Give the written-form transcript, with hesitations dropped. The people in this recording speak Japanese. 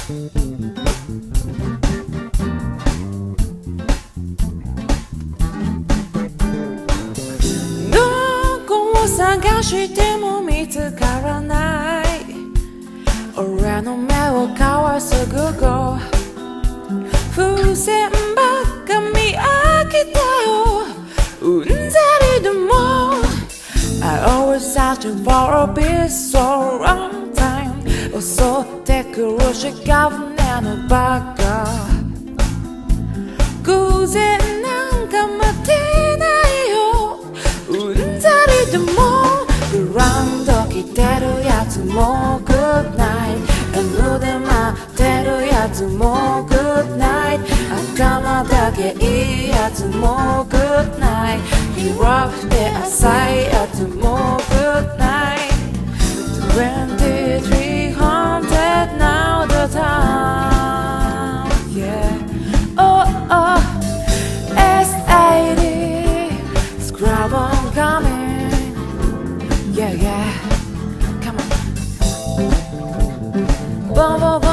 どこを探しても見つからない俺の目をかわす午後風船ばっか見飽きたようんざりでも I always searching for a peace so long time 襲ってくるしが船のバカ偶然なんか待てないようんざりでもグラウンド来てるやつも Good night N で待ってるやつも Good night 頭だけいいやつも Good night 広くて浅いやつも Good night 23 haunted now the time Yeah Oh oh S80 Scrub on coming Yeah yeah Come on Boom boom